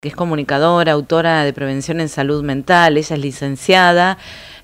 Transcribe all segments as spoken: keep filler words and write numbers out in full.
que es comunicadora, autora de Prevención en Salud Mental. Ella es licenciada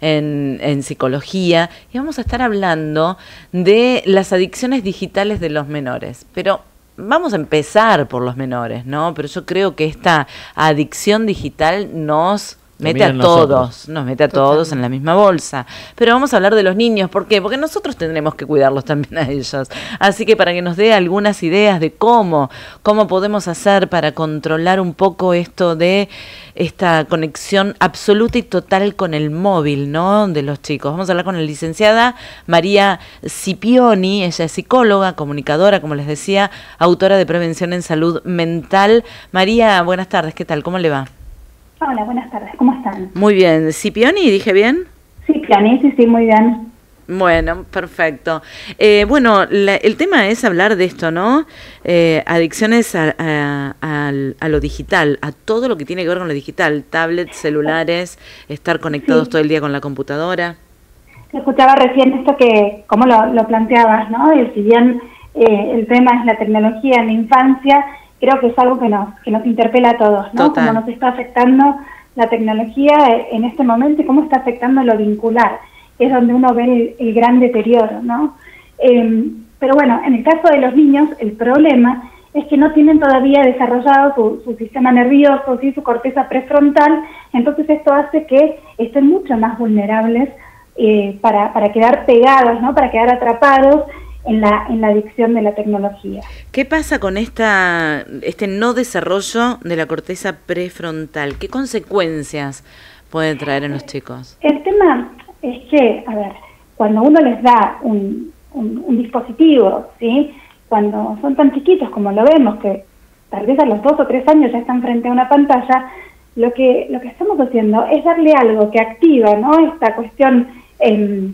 en, en psicología y vamos a estar hablando de las adicciones digitales de los menores. Pero vamos a empezar por los menores, ¿no? Pero yo creo que esta adicción digital nos mete a todos, nosotros. nos mete a Totalmente. todos en la misma bolsa. Pero vamos a hablar de los niños. ¿Por qué? Porque nosotros tendremos que cuidarlos también a ellos. Así que para que nos dé algunas ideas de cómo, cómo podemos hacer para controlar un poco esto de esta conexión absoluta y total con el móvil, ¿no? De los chicos. Vamos a hablar con la licenciada María Scipioni. Ella es psicóloga, comunicadora, como les decía, autora de Prevención en Salud Mental. María, buenas tardes. ¿Qué tal? ¿Cómo le va? Hola, buenas tardes, ¿cómo están? Muy bien. ¿Scipioni, dije bien? Scipioni, sí, sí, muy bien. Bueno, perfecto. Eh, bueno, la, el tema es hablar de esto, ¿no? Eh, adicciones a, a, a, a lo digital, a todo lo que tiene que ver con lo digital, tablets, celulares, estar conectados sí. todo el día con la computadora. Escuchaba recién esto que, como lo, lo planteabas, ¿no? Y si bien eh, el tema es la tecnología en la infancia, creo que es algo que nos que nos interpela a todos, ¿no? Total. Cómo nos está afectando la tecnología en este momento y cómo está afectando lo vincular, que es donde uno ve el, el gran deterioro, ¿no? Eh, pero bueno, en el caso de los niños, el problema es que no tienen todavía desarrollado su, su sistema nervioso, ¿sí? Su corteza prefrontal, entonces esto hace que estén mucho más vulnerables eh, para, para quedar pegados, ¿no? Para quedar atrapados en la en la adicción de la tecnología. ¿Qué pasa con esta este no desarrollo de la corteza prefrontal? ¿Qué consecuencias puede traer en los chicos? El tema es que, a ver, cuando uno les da un, un, un dispositivo, ¿sí? Cuando son tan chiquitos como lo vemos, que tal vez a los dos o tres años ya están frente a una pantalla, lo que lo que estamos haciendo es darle algo que activa, ¿no? Esta cuestión eh,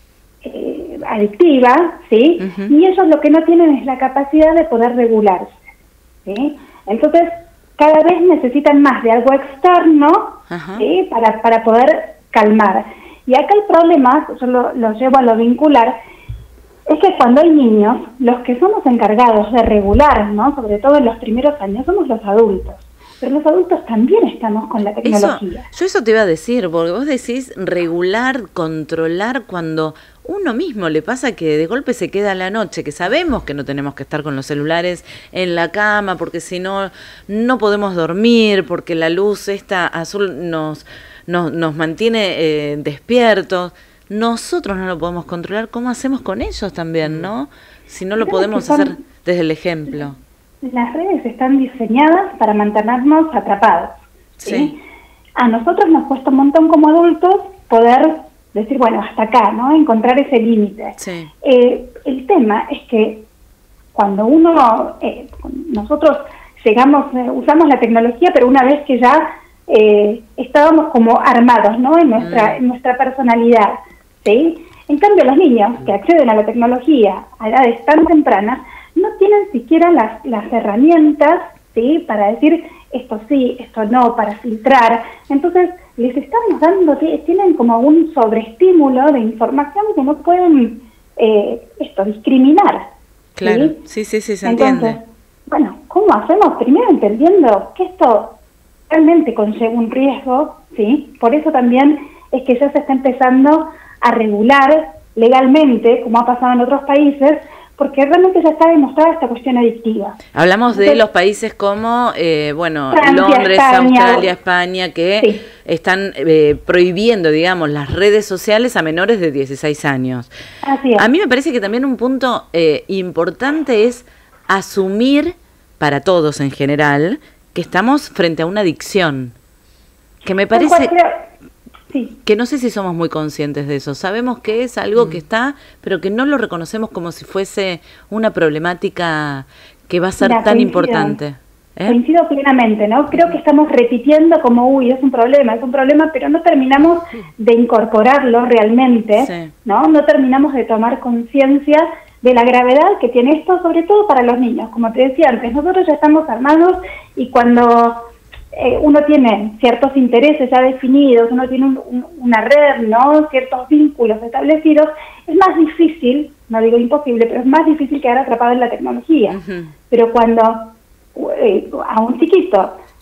Eh, adictiva, ¿sí? Uh-huh. Y ellos lo que no tienen es la capacidad de poder regularse, ¿sí? Entonces, cada vez necesitan más de algo externo, uh-huh. ¿sí? Para, para poder calmar. Y acá el problema, yo lo, lo llevo a lo vincular, es que cuando hay niños, los que somos encargados de regular, ¿no? Sobre todo en los primeros años, somos los adultos. Pero los adultos también estamos con la tecnología. Eso, yo eso te iba a decir, porque vos decís regular, controlar, cuando uno mismo le pasa que de golpe se queda a la noche, que sabemos que no tenemos que estar con los celulares en la cama, porque si no, no podemos dormir, porque la luz esta azul nos, nos, nos mantiene eh, despiertos. Nosotros no lo podemos controlar, ¿cómo hacemos con ellos también, no? Si no lo podemos hacer desde el ejemplo. Las redes están diseñadas para mantenernos atrapados, ¿sí? Sí. A nosotros nos cuesta un montón como adultos poder decir, bueno, hasta acá, ¿no? Encontrar ese límite. Sí. Eh, el tema es que cuando uno, eh, nosotros llegamos, eh, usamos la tecnología, pero una vez que ya eh, estábamos como armados, ¿no? En nuestra, mm. en nuestra personalidad, ¿sí? En cambio, los niños que acceden a la tecnología a edades tan tempranas, no tienen siquiera las, las herramientas, ¿sí? Para decir esto sí, esto no, para filtrar. Entonces, les estamos dando, tienen como un sobreestímulo de información que no pueden eh, esto discriminar. Claro, sí, sí, sí, sí se Entonces, entiende. Bueno, ¿cómo hacemos? Primero entendiendo que esto realmente conlleva un riesgo, ¿sí? Por eso también es que ya se está empezando a regular legalmente, como ha pasado en otros países, porque realmente ya está demostrada esta cuestión adictiva. Hablamos de Entonces, los países como, eh, bueno, Francia, Londres, España, Australia, España, que sí. están eh, prohibiendo, digamos, las redes sociales a menores de dieciséis años. Así es. A mí me parece que también un punto eh, importante es asumir, para todos en general, que estamos frente a una adicción. Que me parece... Cualquier... Sí. Que no sé si somos muy conscientes de eso. Sabemos que es algo mm. que está, pero que no lo reconocemos como si fuese una problemática que va a ser Mira, tan coincido, importante. ¿Eh? Coincido plenamente, ¿no? Creo que estamos repitiendo como, uy, es un problema, es un problema, pero no terminamos de incorporarlo realmente, sí. ¿no? No terminamos de tomar conciencia de la gravedad que tiene esto, sobre todo para los niños. Como te decía antes, nosotros ya estamos armados y cuando... Eh, uno tiene ciertos intereses ya definidos, uno tiene un, un, una red, ¿no? Ciertos vínculos establecidos, es más difícil, no digo imposible, pero es más difícil quedar atrapado en la tecnología. Uh-huh. Pero cuando eh, a un chiquito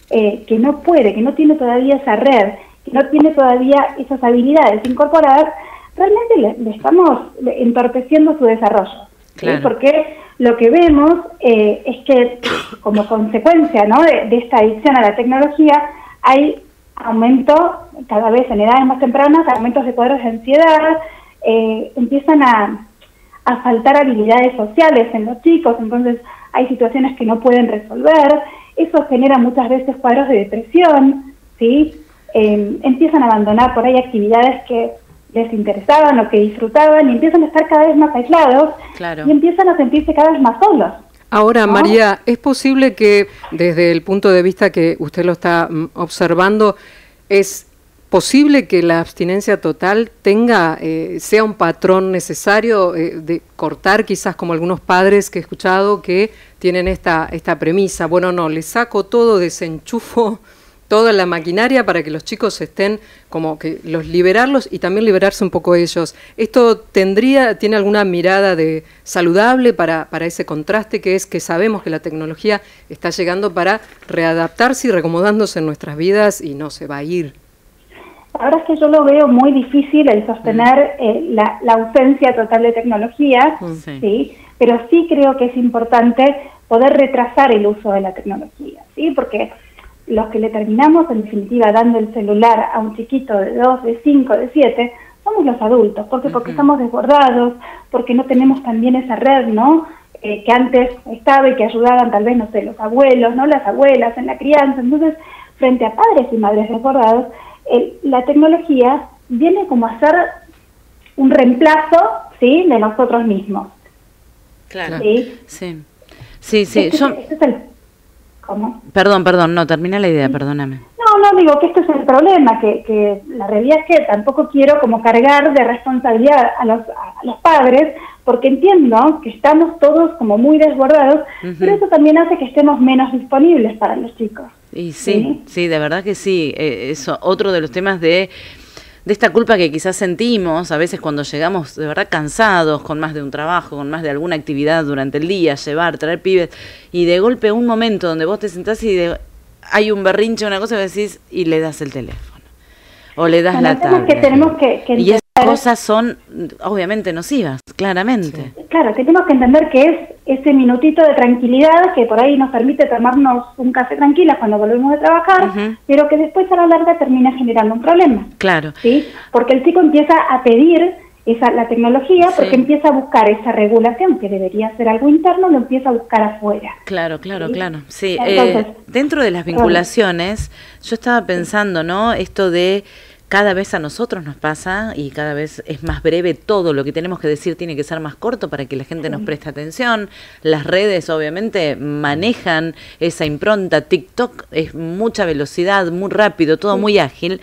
eh, que no puede, que no tiene todavía esa red, que no tiene todavía esas habilidades incorporadas, realmente le, le estamos entorpeciendo su desarrollo. Claro. ¿Sí? Porque lo que vemos eh, es que como consecuencia, ¿no?, de, de esta adicción a la tecnología hay aumento cada vez en edades más tempranas, aumentos de cuadros de ansiedad, eh, empiezan a, a faltar habilidades sociales en los chicos, entonces hay situaciones que no pueden resolver, eso genera muchas veces cuadros de depresión, ¿sí? Eh, empiezan a abandonar por ahí actividades que les interesaban o que disfrutaban y empiezan a estar cada vez más aislados. Claro. Y empiezan a sentirse cada vez más solos. Ahora, ¿no? María, ¿es posible que desde el punto de vista que usted lo está observando, es posible que la abstinencia total tenga, eh, sea un patrón necesario eh, de cortar, quizás como algunos padres que he escuchado que tienen esta, esta premisa? Bueno, no, le saco todo, desenchufo toda la maquinaria para que los chicos estén, como que los liberarlos y también liberarse un poco ellos. ¿Esto tendría, tiene alguna mirada de saludable para, para ese contraste que es que sabemos que la tecnología está llegando para readaptarse y reacomodándose en nuestras vidas y no se va a ir? La verdad es que yo lo veo muy difícil el sostener mm. eh, la, la ausencia total de tecnología, mm. ¿sí? Pero sí creo que es importante poder retrasar el uso de la tecnología, ¿sí? Porque los que le terminamos, en definitiva, dando el celular a un chiquito de dos, de cinco, de siete, somos los adultos. ¿Por qué? Uh-huh. Porque estamos desbordados, porque no tenemos también esa red, ¿no?, eh, que antes estaba y que ayudaban tal vez, no sé, los abuelos, ¿no?, las abuelas en la crianza. Entonces, frente a padres y madres desbordados, eh, la tecnología viene como a ser un reemplazo, ¿sí?, de nosotros mismos. Claro. Sí, sí, sí. sí. Este, Yo... este es el... ¿Cómo? Perdón, perdón, no, termina la idea, perdóname. No, no, digo que este es el problema, que, que la realidad es que tampoco quiero como cargar de responsabilidad a los, a los padres, porque entiendo que estamos todos como muy desbordados, uh-huh. pero eso también hace que estemos menos disponibles para los chicos. Y sí, sí, sí de verdad que sí, eh, eso, otro de los temas de... de esta culpa que quizás sentimos a veces cuando llegamos de verdad cansados, con más de un trabajo, con más de alguna actividad durante el día, llevar, traer pibes, y de golpe un momento donde vos te sentás y de, hay un berrinche, una cosa que decís, y le das el teléfono, o le das bueno, la tablet. Que tenemos que, que y esas cosas son obviamente nocivas, claramente. Sí. Claro, tenemos que entender que es ese minutito de tranquilidad que por ahí nos permite tomarnos un café tranquilas cuando volvemos de trabajar, uh-huh. pero que después a la larga termina generando un problema. Claro. ¿Sí? Porque el chico empieza a pedir esa la tecnología porque sí. empieza a buscar esa regulación que debería ser algo interno, lo empieza a buscar afuera. Claro, claro, ¿sí? claro. Sí. Entonces, eh, dentro de las vinculaciones, yo estaba pensando, ¿no? Esto de cada vez a nosotros nos pasa y cada vez es más breve todo, lo que tenemos que decir tiene que ser más corto para que la gente nos preste atención. Las redes obviamente manejan esa impronta, TikTok es mucha velocidad, muy rápido, todo muy ágil.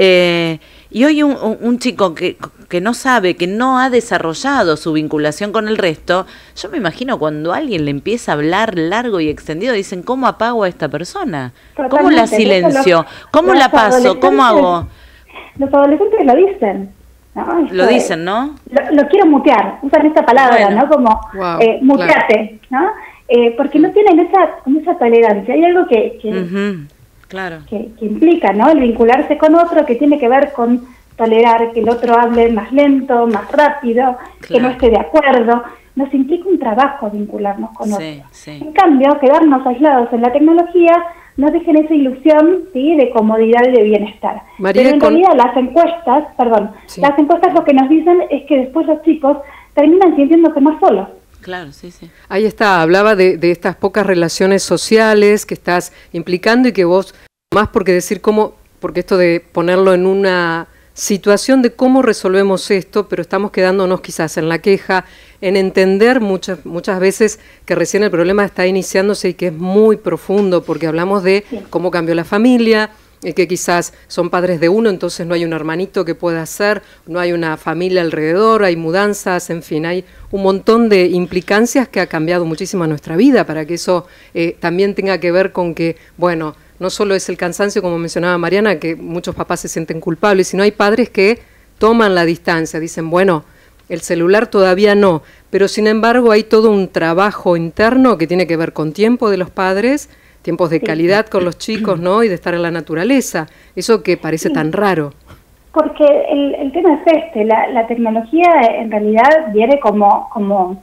Eh, y hoy un, un chico que, que no sabe, que no ha desarrollado su vinculación con el resto, yo me imagino cuando alguien le empieza a hablar largo y extendido, dicen, ¿cómo apago a esta persona? Totalmente. ¿Cómo la silencio? ¿Cómo la paso? ¿Cómo hago? Los adolescentes lo dicen, ¿no? Esto lo dicen, ¿no? Lo, lo quiero mutear, usan esta palabra, bueno, ¿no? Como wow, eh, muteate, claro. ¿no? Eh, porque no tienen esa, esa tolerancia. Hay algo que que, uh-huh. claro. que que implica, ¿no? El vincularse con otro, que tiene que ver con tolerar que el otro hable más lento, más rápido, claro. que no esté de acuerdo. Nos implica un trabajo vincularnos con sí, otros. Sí. En cambio, quedarnos aislados en la tecnología nos dejen esa ilusión, ¿sí?, de comodidad y de bienestar. María, Pero en con... realidad las encuestas, perdón, sí. las encuestas lo que nos dicen es que después los chicos terminan sintiéndose más solos. Claro, sí, sí. Ahí está, hablaba de, de estas pocas relaciones sociales que estás implicando y que vos, más porque decir cómo, porque esto de ponerlo en una situación de cómo resolvemos esto, pero estamos quedándonos quizás en la queja, en entender muchas muchas veces que recién el problema está iniciándose y que es muy profundo, porque hablamos de sí. cómo cambió la familia, eh, que quizás son padres de uno, entonces no hay un hermanito que pueda hacer, no hay una familia alrededor, hay mudanzas, en fin, hay un montón de implicancias que ha cambiado muchísimo nuestra vida para que eso eh, también tenga que ver con que, bueno, no solo es el cansancio, como mencionaba Mariana, que muchos papás se sienten culpables, sino hay padres que toman la distancia, dicen, bueno, el celular todavía no, pero sin embargo hay todo un trabajo interno que tiene que ver con tiempo de los padres, tiempos de Sí. calidad con los chicos, ¿no? Y de estar en la naturaleza, eso que parece Sí. tan raro. Porque el, el tema es este, la, la tecnología en realidad viene como, como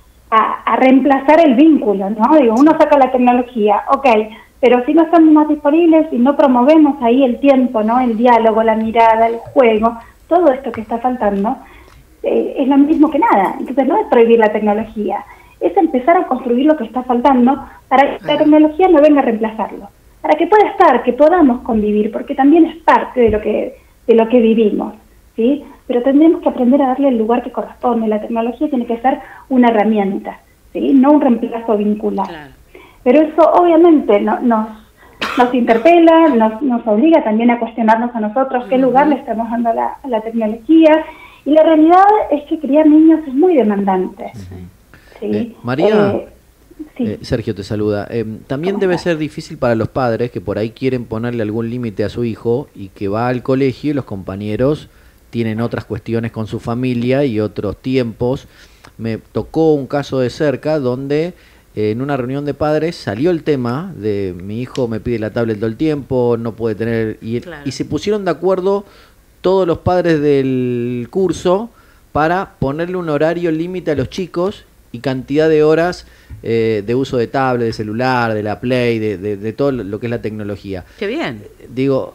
a, a reemplazar el vínculo, ¿no? Digo, uno saca la tecnología, ok, pero si no estamos más disponibles y no promovemos ahí el tiempo, ¿no? El diálogo, la mirada, el juego, todo esto que está faltando, eh, es lo mismo que nada. Entonces no es prohibir la tecnología, es empezar a construir lo que está faltando para que la tecnología no venga a reemplazarlo, para que pueda estar, que podamos convivir, porque también es parte de lo que de lo que vivimos, ¿sí? Pero tendremos que aprender a darle el lugar que corresponde. La tecnología tiene que ser una herramienta, ¿sí? No un reemplazo vincular. Claro. Pero eso obviamente no, nos, nos interpela, nos, nos obliga también a cuestionarnos a nosotros qué lugar le estamos dando a la, a la tecnología. Y la realidad es que criar niños es muy demandante. Sí. ¿sí? Eh, María, Eh, sí. eh, Sergio te saluda. Eh, también debe ser difícil para los padres que por ahí quieren ponerle algún límite a su hijo y que va al colegio y los compañeros tienen otras cuestiones con su familia y otros tiempos. Me tocó un caso de cerca donde eh, en una reunión de padres salió el tema de mi hijo me pide la tablet todo el tiempo, no puede tener... Y, Claro. y se pusieron de acuerdo todos los padres del curso para ponerle un horario límite a los chicos y cantidad de horas eh, de uso de tablet, de celular, de la Play, de, de, de todo lo que es la tecnología. Qué bien. Digo,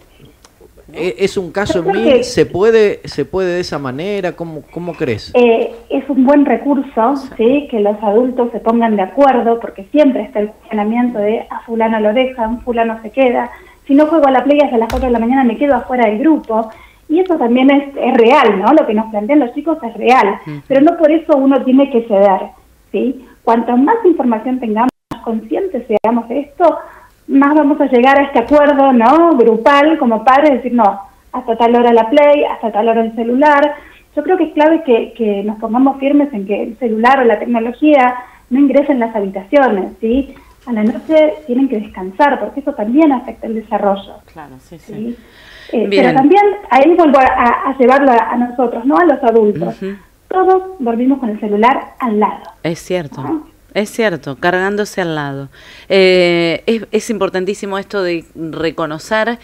¿e- ¿es un caso Yo creo mil? que- ¿Se puede se puede de esa manera? ¿Cómo, cómo crees? Eh, es un buen recurso, ¿sí? Que los adultos se pongan de acuerdo, porque siempre está el cuestionamiento de a fulano lo dejan, fulano se queda, si no juego a la play hasta las cuatro de la mañana me quedo afuera del grupo, y eso también es, es real, ¿no? Lo que nos plantean los chicos es real, Ujú. pero no por eso uno tiene que ceder, ¿sí? Cuanto más información tengamos, más conscientes seamos de esto, más vamos a llegar a este acuerdo, ¿no? Grupal, como padres, decir, no, hasta tal hora la play, hasta tal hora el celular. Yo creo que es clave que, que nos pongamos firmes en que el celular o la tecnología no ingrese en las habitaciones, ¿sí? A la noche tienen que descansar, porque eso también afecta el desarrollo, Claro, sí, sí. ¿sí? Eh, Bien. pero también ahí vuelvo a, a llevarlo a, a nosotros, no a los adultos. Ujú. Todos dormimos con el celular al lado. Es cierto, Ajá. es cierto, cargándose al lado. Eh, es, es importantísimo esto de reconocer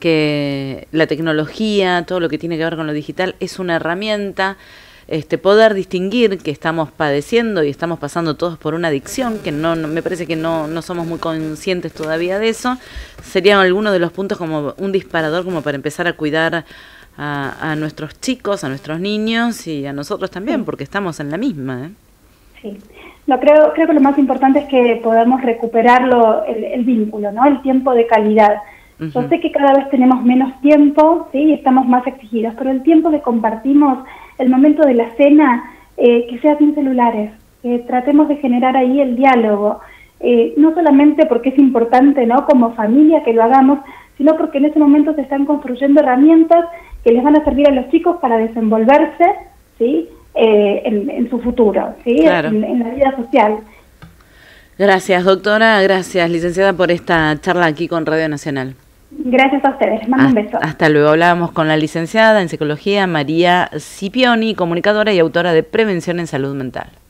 que la tecnología, todo lo que tiene que ver con lo digital, es una herramienta, este, poder distinguir que estamos padeciendo y estamos pasando todos por una adicción, que no, no me parece que no, no somos muy conscientes todavía de eso, serían algunos de los puntos como un disparador como para empezar a cuidar a, a nuestros chicos, a nuestros niños y a nosotros también, Sí. porque estamos en la misma, ¿eh? Sí. No, creo, creo que lo más importante es que podamos recuperarlo, el, el vínculo, ¿no? El tiempo de calidad. Yo Ujú. sé que cada vez tenemos menos tiempo, ¿sí? Y estamos más exigidos, pero el tiempo que compartimos, el momento de la cena, eh, que sea sin celulares, que tratemos de generar ahí el diálogo, eh, no solamente porque es importante, ¿no? Como familia que lo hagamos, sino porque en ese momento se están construyendo herramientas que les van a servir a los chicos para desenvolverse, ¿sí? Eh, en, en su futuro, ¿sí? Claro. En, en la vida social. Gracias, doctora. Gracias, licenciada, por esta charla aquí con Radio Nacional. Gracias a ustedes. Les mando un beso. Hasta luego. Hablábamos con la licenciada en Psicología María Scipioni, comunicadora y autora de Prevención en Salud Mental.